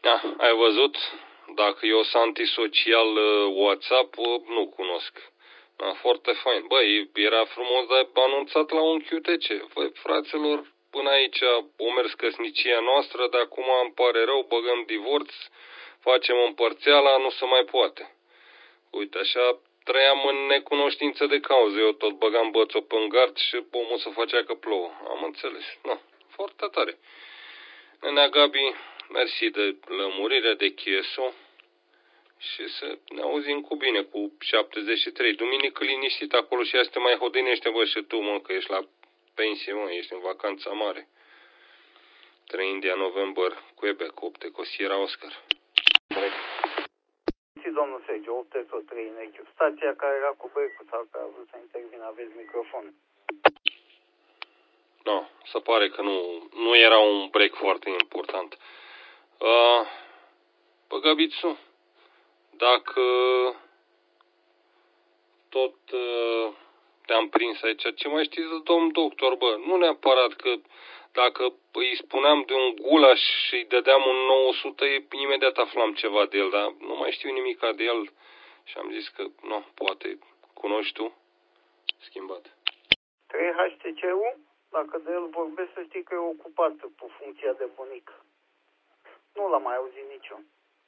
Ai văzut? Dacă eu sunt antisocial WhatsApp, nu cunosc. Foarte fain. Băi, era frumos de anunțat la un QTC. Băi, fraților, până aici o mers căsnicia noastră, de acum îmi pare rău, băgăm divorț, facem împărțeala, nu se mai poate. Uite, așa trăiam în necunoștință de cauză. Eu tot băgam bățul pe gard și omul se facea că plouă. Am înțeles. Foarte tare. Nenea Gabi, mersi de lămurire, de QSO și să ne auzim cu bine cu 73. Duminică liniștit acolo și asta mai hodinește, bă, și tu, mă, că ești la pensie, mă, ești în vacanța mare. 3 India November, Quebec, 8 Cosiera Oscar. Domnul Sergiu, 803 în Echiu. Stația care era cu break-ul sau care a vrut să intervină, aveți microfon. Se pare că nu era un break foarte important. Bă, Gabițu, dacă tot te-am prins aici, ce mai știți de domn doctor, bă? Nu neapărat că dacă îi spuneam de un gulaș și îi dădeam un 900, imediat aflam ceva de el, dar nu mai știu nimica de el și am zis că, poate cunoști tu, schimbat. 3 HTC-ul, dacă de el vorbesc, să știi că e ocupat pe funcția de bunic. Nu l-am mai auzit nicio.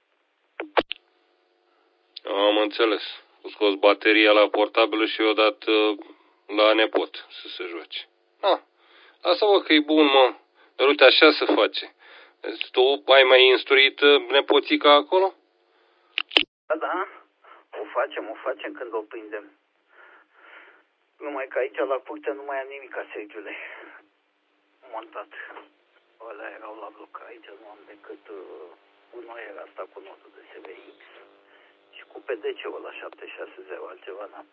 Am înțeles. Au scos bateria la portabilă și i-o dat la nepot să se joace. Lasă-mă că e bun, mă. Dar uite, așa se face. Tu ai mai instruit nepoțica acolo? Da. O facem când o prindem. Numai că aici la curte nu mai am nimic, Sergiule. Montat. Ăla erau la bloc. Aici nu am decât gunoiera asta cu nodul de SVX. Și cu PDC-ul la 760, altceva n-am.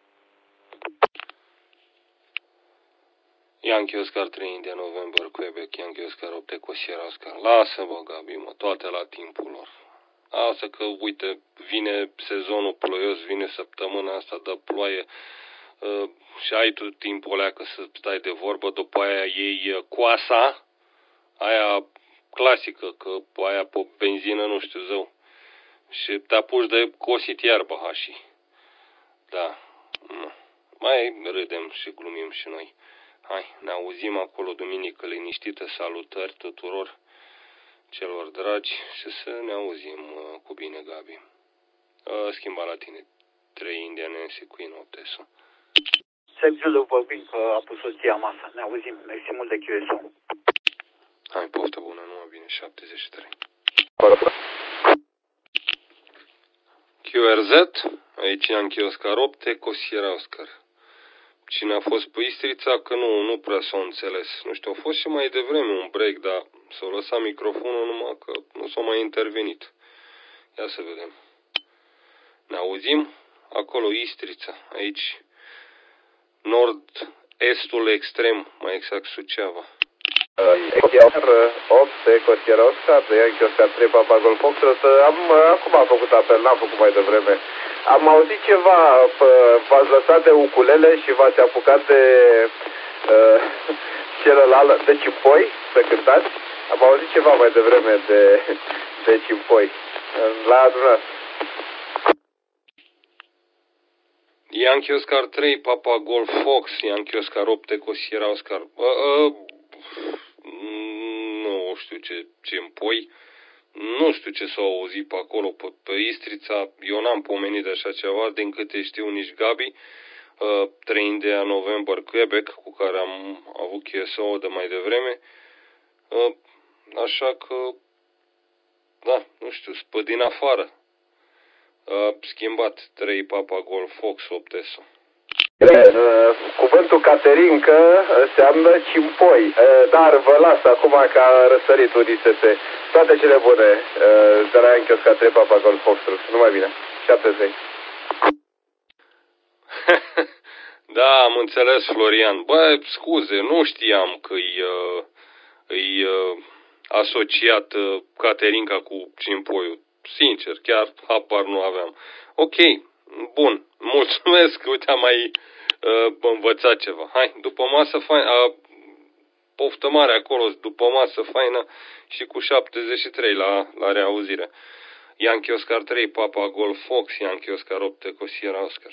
Yankee Oscar 3 India November, Quebec, Yankee Oscar 8 Cosiera Oscar. Lasă-mă, Gabi, mă, toate la timpul lor. Asta că, uite, vine sezonul ploios, vine săptămâna asta de ploaie și ai tu timpul ăla că să stai de vorbă, după aia iei coasa, aia clasică, că aia pe benzină nu știu zău, și te apuci de cosit iarbă hașii. Da, mai râdem și glumim și noi. Hai, ne auzim acolo duminică liniștită, salutări tuturor celor dragi și să ne auzim cu bine, Gabi. Schimba la tine. 3 Indian Nancy Queen 8 ESO. Sergiu, vorbim că a pus soția masă. Ne auzim. Mersi mult de QSO. Hai, poftă bună, numai bine, 73. QRZ, aici Yankee Oscar 8, Cosiera Oscar. Cine a fost pe Istrița, că nu prea s-a înțeles. Nu știu, a fost și mai devreme un break, dar s-a lăsat microfonul numai că nu s-a mai intervenit. Ia să vedem. Ne auzim? Acolo Istrița, aici nord-estul extrem, mai exact Suceava. Iar 8 Cosiera Oscar, de Yankee Oscar 3 Papa Golf Foxtrot. Acum am făcut apel, n-am făcut mai devreme. Am auzit ceva, v-ați lăsat de ukulele și v-ați apucat de celălalt, de cimpoi, să cântați. Am auzit ceva mai devreme de cimpoi, la adunat. Yankee Oscar 3, Papa Golf Fox, Yankee Oscar 8, Cosiera Oscar. Nu știu ce cimpoi. Nu știu ce s-a auzit pe acolo, pe Istrița. Eu n-am pomenit de așa ceva, din câte știu nici Gabi. 3 India November, Quebec, cu care am avut QSO de mai devreme. Așa că, da, nu știu, spă din afară. Schimbat 3 Papa Golf Fox 8 ESO. Cuvântul caterincă înseamnă cimpoi, dar vă las acum că a răsărit UDST. Toate cele bune de la Yankee Oscar 3 Papa Golf Foxtrot. Numai bine. 70. Da, am înțeles, Florian. Bă, scuze, nu știam că îi asociat caterinca cu cimpoiul. Sincer, chiar habar nu aveam. Ok, bun, mulțumesc, uite, am mai învățat ceva. Hai, după masă, fain. poftă mare acolo, după masă faină și cu 73 la reauzire. Yankee Oscar 3, Papa Golf Fox, Yankee Oscar 8, Eco Sierra Oscar.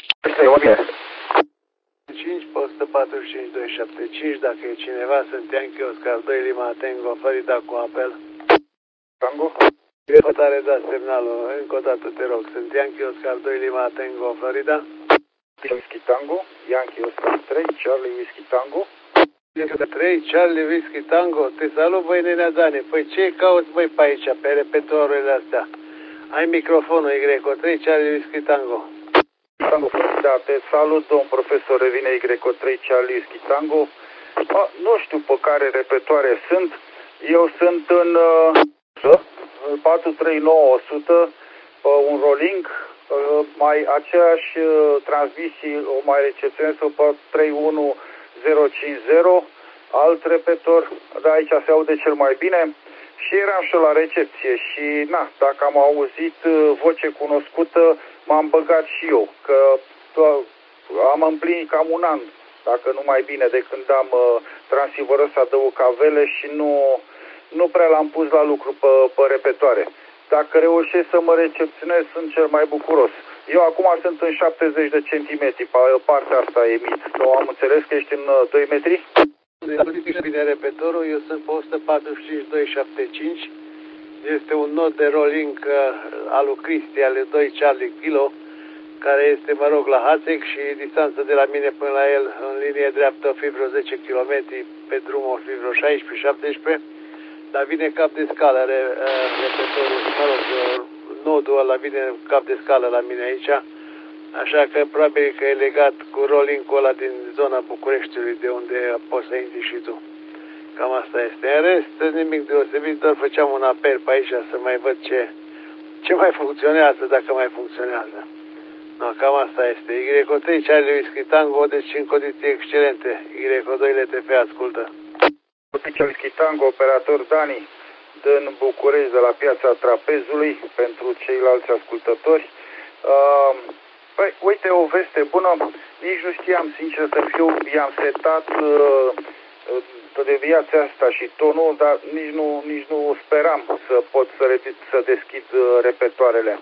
5 pe 145 275, dacă e cineva, sunt Yankee Oscar 2, Lima Tango, Florida cu apel. Tango? Repetare, da semnalul, încă o dată te rog, sunt Yankee Oscar 2, Lima Tango, Florida. Whisky Tango, Yankee Oscar 3, Charlie Whisky Tango. 3, Charlie Whisky Tango, te salut, băi, Nenea Dane. Păi ce cauți, băi, pe aici, pe repertoarele astea? Ai microfonul, Greco, 3, Charlie Whisky Tango. Tango, da, te salut, domn profesor, revine Y3 Charlie Whisky Tango. Nu știu pe care repertoare sunt. Eu sunt în 43900, un rolling, mai aceeași transmisie, o mai recepționez pe 31050, alt repetor, dar aici se aude cel mai bine. Și eram și la recepție și, na, dacă am auzit voce cunoscută, m-am băgat și eu, că am împlinit cam un an, dacă nu mai bine, de când am transceiverul ăsta de UKV și nu prea l-am pus la lucru pe repetoare. Dacă reușesc să mă recepționez, sunt cel mai bucuros. Eu acum sunt în 70 de centimetri, pe partea asta emit. Nu am înțeles că ești în 2 metri? Bine repetorul, eu sunt pe 145-275. Este un nod de rolling al lui Cristi, ale 2 Charlie Kilo, care este, mă rog, la Hațec și distanța de la mine până la el în linie dreaptă fi vreo 10 km, pe drumul fi vreo 16-17, dar vine cap de scală repetorul, mă rog, nodul ăla vine cap de scală la mine aici, așa că probabil că e legat cu rolling-ul ăla din zona Bucureștiului, de unde poți să intri și tu. Cam asta este. În rest, nimic deosebit, doar făceam un apel pe aici să mai văd ce mai funcționează, dacă mai funcționează. No, cam asta este. Y3 Charlie Whisky Tango, deci în condiții excelente. Y2 LTF, ascultă. Charlie Whisky Tango, operator Dani, din București, de la Piața Trapezului, pentru ceilalți ascultători. Păi, uite, o veste bună, nici nu știam, sincer să fiu, i-am setat de viața asta și tonul, dar nici nu speram să pot să deschid repertoarele.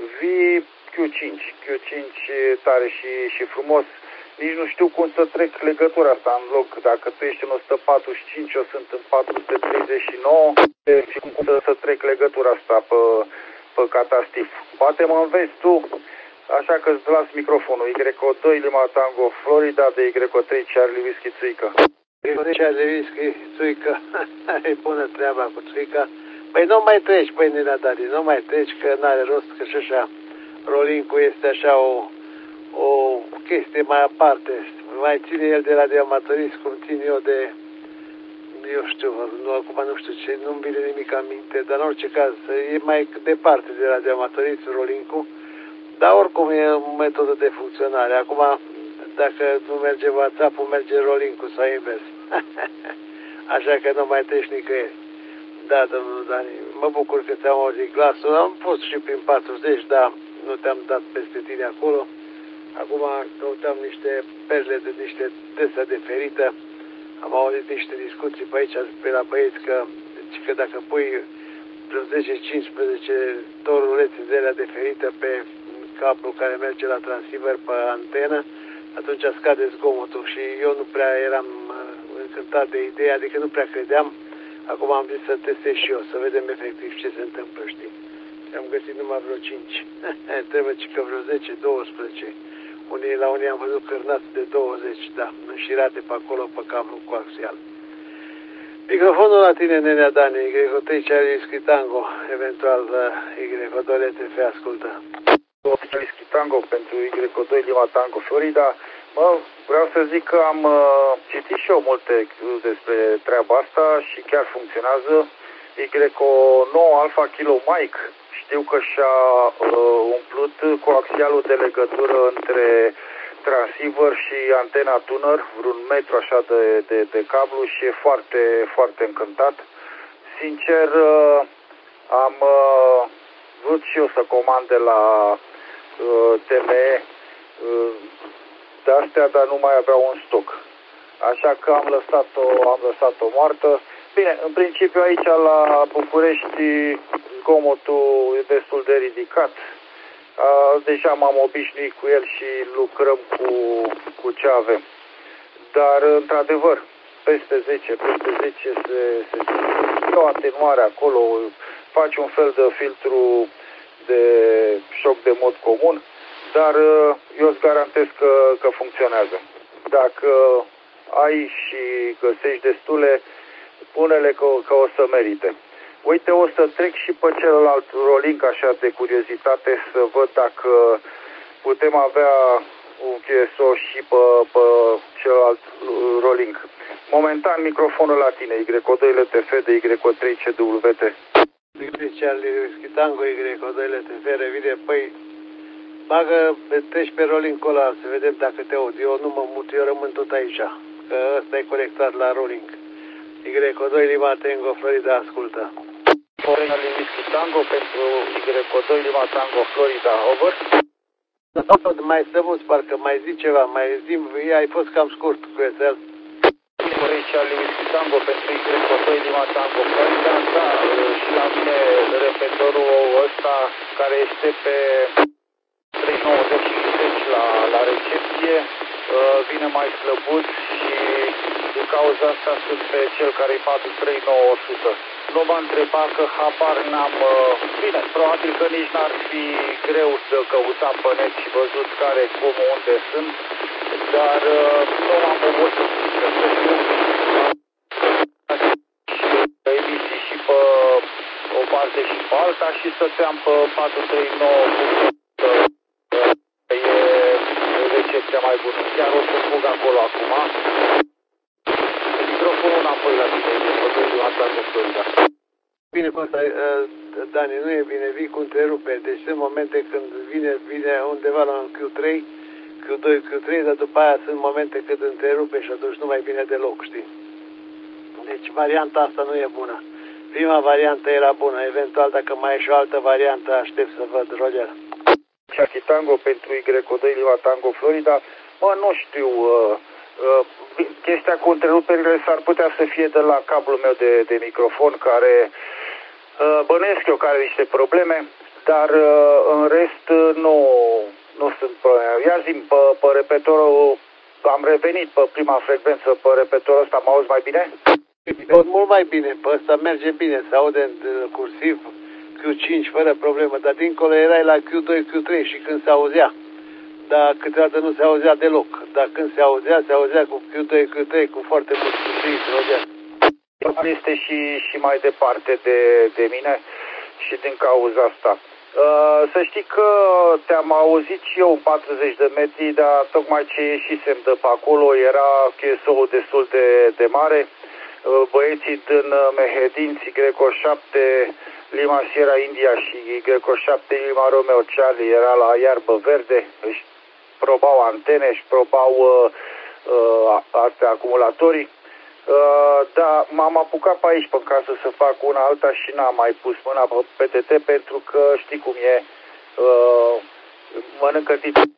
Q5 tare și frumos, nici nu știu cum să trec legătura asta în loc, dacă tu ești în 145, eu sunt în 439, și cum să trec legătura asta pe catastif. Poate mă înveți tu. Așa că îți las microfonul. Y2 Lima Tango Florida, de Y3 Charlie Whisky Țuică. Y3 Charlie Whisky Țuică. E bună treaba cu Țuica. Păi nu mai treci, păi Nenea Dani, nu mai treci, că n-are rost, că și așa rolling-ul este așa o chestie mai aparte. Mai ține el de radioamatorist, cum țin eu de, eu știu, acum nu știu ce, nu-mi vine nimic aminte, dar în orice caz e mai departe de radioamatorist rolling-ul. Dar oricum e o metodă de funcționare. Acum, dacă nu merge WhatsApp-ul, merge rolling-ul sau invers. Așa că nu mai treci nicăieri. Da, domnul Dani, mă bucur că ți-am auzit glasul. Am fost și prin 40, dar nu te-am dat peste tine acolo. Acum căutam niște perle de niște desea de ferită. Am auzit niște discuții pe aici, pe la băieți, că dacă pui vreo 10-15 torulețe de alea de ferită pe cablu care merge la transceiver pe antenă, atunci scade zgomotul și eu nu prea eram încântat de idee, adică nu prea credeam. Acum am zis să testez și eu, să vedem efectiv ce se întâmplă, știi. Și am găsit numai vreo 5. Trebuie că vreo 10-12. La unii am văzut cârnați de 20, da, înșirate pe acolo pe cablu coaxial. Microfonul la tine, Nenea Dani, Y3 Charlie Whisky Tango, eventual Y2 LTF, ascultă. Whisky Tango pentru Y2 Lima Tango Florida. Vreau să zic că am citit și eu multe despre treaba asta și chiar funcționează. Y9 Alpha Kilo Mike, știu că și-a umplut coaxialul de legătură între transceiver și antena tuner, vreun metru așa de cablu, și e foarte, foarte încântat. Sincer, am vrut și eu să comand de la TME de astea, dar nu mai aveau un stoc. așa că am lăsat-o moartă. Bine, în principiu aici la București zgomotul e destul de ridicat. Deja m-am obișnuit cu el și lucrăm cu ce avem. Dar, într-adevăr, peste 10 se simte o atenuare acolo, faci un fel de filtru de șoc de mod comun, dar eu îți garantez că funcționează. Dacă ai și găsești destule, pune-le că o să merite. Uite, o să trec și pe celălalt rolling așa de curiozitate să văd dacă putem avea un QSO și pe celălalt rolling. Momentan microfonul la tine, Y2 LTF de Y3 CWT. Charlie Tango Y2 LTF revine, păi bagă, treci pe rolling ăla să vedem dacă te aud. Eu nu mă mut, eu rămân tot aici, că ăsta e conectat la rolling. Y2 Lima Tango Florida, ascultă. Charlie Whiskey Tango pentru Y2 Lima Tango Florida, over. Mai stămuți, parcă mai zi ceva, mai zi, ai fost cam scurt cu el. Charlie Whiskey Tango pentru Y2 Lima Tango Florida, da, și la mine repetorul ăsta care este pe 390 la recepție vine mai slăbut și din cauza asta sunt pe cel care e 43900. Nu m-a întrebat că habar n-am... Bine, probabil că nici n-ar fi greu să căutam pe net și văzut care, cum, unde sunt, dar nu m-am obosit să știu. Emisii și pe o parte și pe alta și stăteam pe 439. E recepția mai bună. Chiar o să fug acolo acum. Microfonul înapoi la tine, Bine, Dani, nu e bine, vii cu întreruperi. Deci sunt momente când vine undeva la un Q3, Q2, Q3, dar după aia sunt momente când întrerupe și atunci nu mai vine deloc, știi? Deci varianta asta nu e bună. Prima variantă era bună, eventual dacă mai e și o altă variantă, aștept să văd, Roger. Charlie Tango pentru Y2 Lima Tango Florida, nu știu, chestia cu întreruperile s-ar putea să fie de la cablul meu de microfon, care bănuiesc eu că are niște probleme, dar în rest nu sunt probleme. Ia zi-mi, pe repetorul, am revenit pe prima frecvență, pe repetorul ăsta, mă auzi mai bine? Mult mai bine, pe ăsta merge bine, se aude în cursiv Q5 fără problemă, dar dincolo erai la Q2, Q3 și când se auzea. Dar câteodată nu se auzea deloc. Dar când se auzea cu Q2, Q3, cu foarte mult Q3. Este și mai departe de mine și din cauza asta. Să știi că te-am auzit și eu în 40 de metri, dar tocmai ce ieșisem de pe acolo era QSO-ul destul de mare. Băieții din Mehedinți, Y7, Lima Sierra India și Y7 Lima Romeo Charlie era la iarbă verde, își probau antene, își probau astea acumulatorii. Da, m-am apucat pe aici pe casă să fac una alta și n-am mai pus mâna pe PTT pentru că știi cum e, mănâncă titlul.